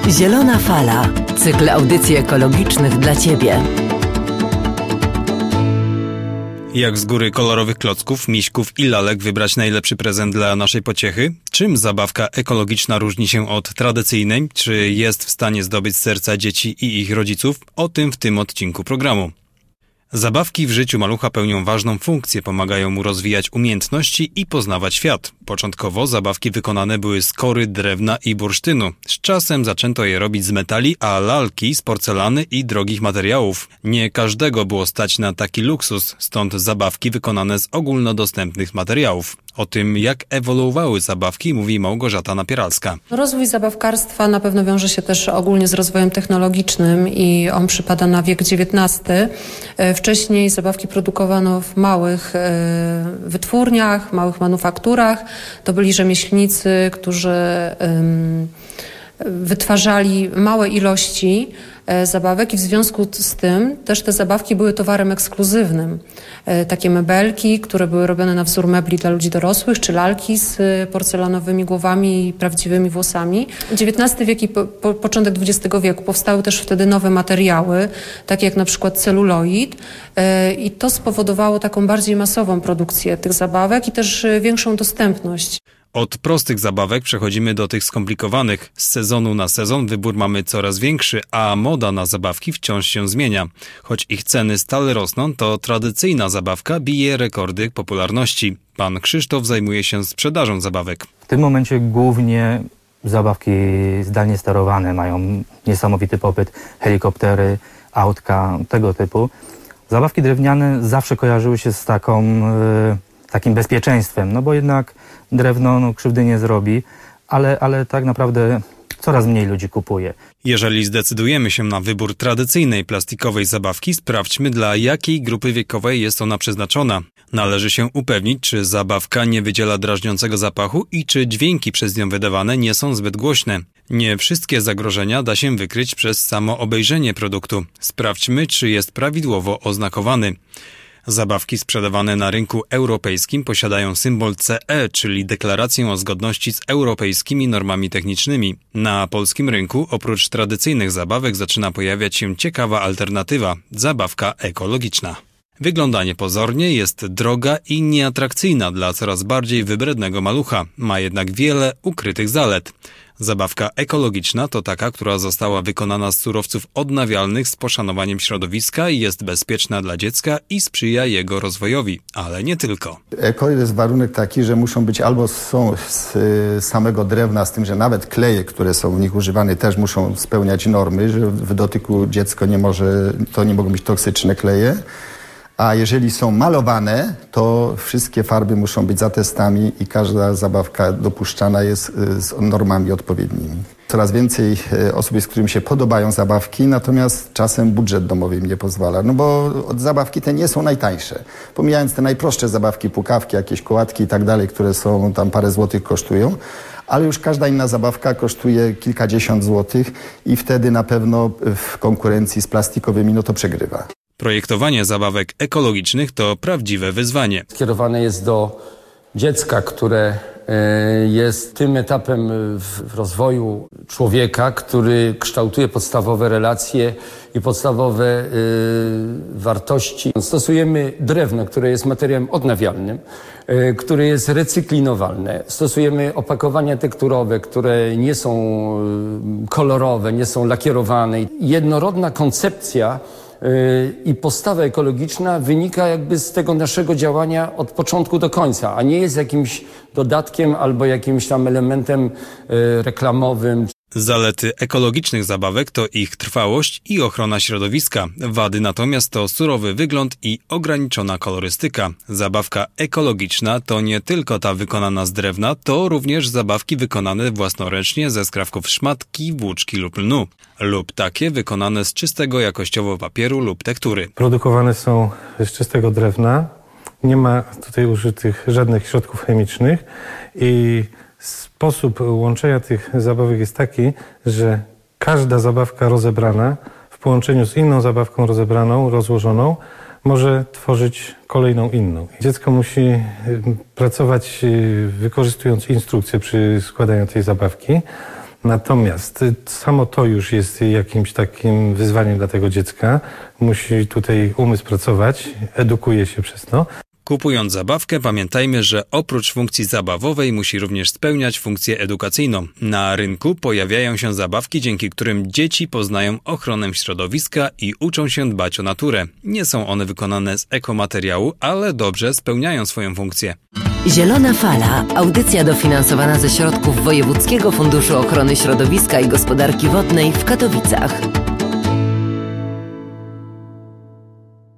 Zielona Fala. Cykl audycji ekologicznych dla Ciebie. Jak z góry kolorowych klocków, miśków i lalek wybrać najlepszy prezent dla naszej pociechy? Czym zabawka ekologiczna różni się od tradycyjnej? Czy jest w stanie zdobyć serca dzieci i ich rodziców? O tym w tym odcinku programu. Zabawki w życiu malucha pełnią ważną funkcję, pomagają mu rozwijać umiejętności i poznawać świat. Początkowo zabawki wykonane były z kory, drewna i bursztynu. Z czasem zaczęto je robić z metali, a lalki z porcelany i drogich materiałów. Nie każdego było stać na taki luksus, stąd zabawki wykonane z ogólnodostępnych materiałów. O tym, jak ewoluowały zabawki, mówi Małgorzata Napieralska. Rozwój zabawkarstwa na pewno wiąże się też ogólnie z rozwojem technologicznym i on przypada na wiek XIX. Wcześniej zabawki produkowano w małych wytwórniach, małych manufakturach. To byli rzemieślnicy, którzy wytwarzali małe ilości zabawek i w związku z tym też te zabawki były towarem ekskluzywnym. Takie mebelki, które były robione na wzór mebli dla ludzi dorosłych, czy lalki z porcelanowymi głowami i prawdziwymi włosami. XIX wiek i początek XX wieku powstały też wtedy nowe materiały, takie jak na przykład celuloid, i to spowodowało taką bardziej masową produkcję tych zabawek i też większą dostępność. Od prostych zabawek przechodzimy do tych skomplikowanych. Z sezonu na sezon wybór mamy coraz większy, a moda na zabawki wciąż się zmienia. Choć ich ceny stale rosną, to tradycyjna zabawka bije rekordy popularności. Pan Krzysztof zajmuje się sprzedażą zabawek. W tym momencie głównie zabawki zdalnie sterowane mają niesamowity popyt. Helikoptery, autka, tego typu. Zabawki drewniane zawsze kojarzyły się z takim bezpieczeństwem, no bo jednak drewno krzywdy nie zrobi, ale tak naprawdę coraz mniej ludzi kupuje. Jeżeli zdecydujemy się na wybór tradycyjnej plastikowej zabawki, sprawdźmy, dla jakiej grupy wiekowej jest ona przeznaczona. Należy się upewnić, czy zabawka nie wydziela drażniącego zapachu i czy dźwięki przez nią wydawane nie są zbyt głośne. Nie wszystkie zagrożenia da się wykryć przez samo obejrzenie produktu. Sprawdźmy, czy jest prawidłowo oznakowany. Zabawki sprzedawane na rynku europejskim posiadają symbol CE, czyli deklarację o zgodności z europejskimi normami technicznymi. Na polskim rynku oprócz tradycyjnych zabawek zaczyna pojawiać się ciekawa alternatywa – zabawka ekologiczna. Wygląda niepozornie, jest droga i nieatrakcyjna dla coraz bardziej wybrednego malucha. Ma jednak wiele ukrytych zalet. Zabawka ekologiczna to taka, która została wykonana z surowców odnawialnych z poszanowaniem środowiska i jest bezpieczna dla dziecka i sprzyja jego rozwojowi, ale nie tylko. Eko jest warunek taki, że muszą być albo są z samego drewna, z tym, że nawet kleje, które są w nich używane, też muszą spełniać normy, że w dotyku dziecko nie mogą być toksyczne kleje. A jeżeli są malowane, to wszystkie farby muszą być za testami i każda zabawka dopuszczana jest z normami odpowiednimi. Coraz więcej osób, z którymi się podobają zabawki, natomiast czasem budżet domowy im nie pozwala, no bo zabawki te nie są najtańsze. Pomijając te najprostsze zabawki, pukawki, jakieś kołatki i tak dalej, które są tam parę złotych kosztują, ale już każda inna zabawka kosztuje kilkadziesiąt złotych i wtedy na pewno w konkurencji z plastikowymi to przegrywa. Projektowanie zabawek ekologicznych to prawdziwe wyzwanie. Skierowane jest do dziecka, które jest tym etapem w rozwoju człowieka, który kształtuje podstawowe relacje i podstawowe wartości. Stosujemy drewno, które jest materiałem odnawialnym, które jest recyklinowalne. Stosujemy opakowania tekturowe, które nie są kolorowe, nie są lakierowane. Jednorodna koncepcja i postawa ekologiczna wynika jakby z tego naszego działania od początku do końca, a nie jest jakimś dodatkiem albo jakimś tam elementem reklamowym. Zalety ekologicznych zabawek to ich trwałość i ochrona środowiska. Wady natomiast to surowy wygląd i ograniczona kolorystyka. Zabawka ekologiczna to nie tylko ta wykonana z drewna, to również zabawki wykonane własnoręcznie ze skrawków szmatki, włóczki lub lnu. Lub takie wykonane z czystego jakościowo papieru lub tektury. Produkowane są z czystego drewna. Nie ma tutaj użytych żadnych środków chemicznych i sposób łączenia tych zabawek jest taki, że każda zabawka rozebrana w połączeniu z inną zabawką rozebraną, rozłożoną, może tworzyć kolejną inną. Dziecko musi pracować wykorzystując instrukcje przy składaniu tej zabawki. Natomiast samo to już jest jakimś takim wyzwaniem dla tego dziecka. Musi tutaj umysł pracować, edukuje się przez to. Kupując zabawkę, pamiętajmy, że oprócz funkcji zabawowej musi również spełniać funkcję edukacyjną. Na rynku pojawiają się zabawki, dzięki którym dzieci poznają ochronę środowiska i uczą się dbać o naturę. Nie są one wykonane z ekomateriału, ale dobrze spełniają swoją funkcję. Zielona Fala. Audycja dofinansowana ze środków Wojewódzkiego Funduszu Ochrony Środowiska i Gospodarki Wodnej w Katowicach.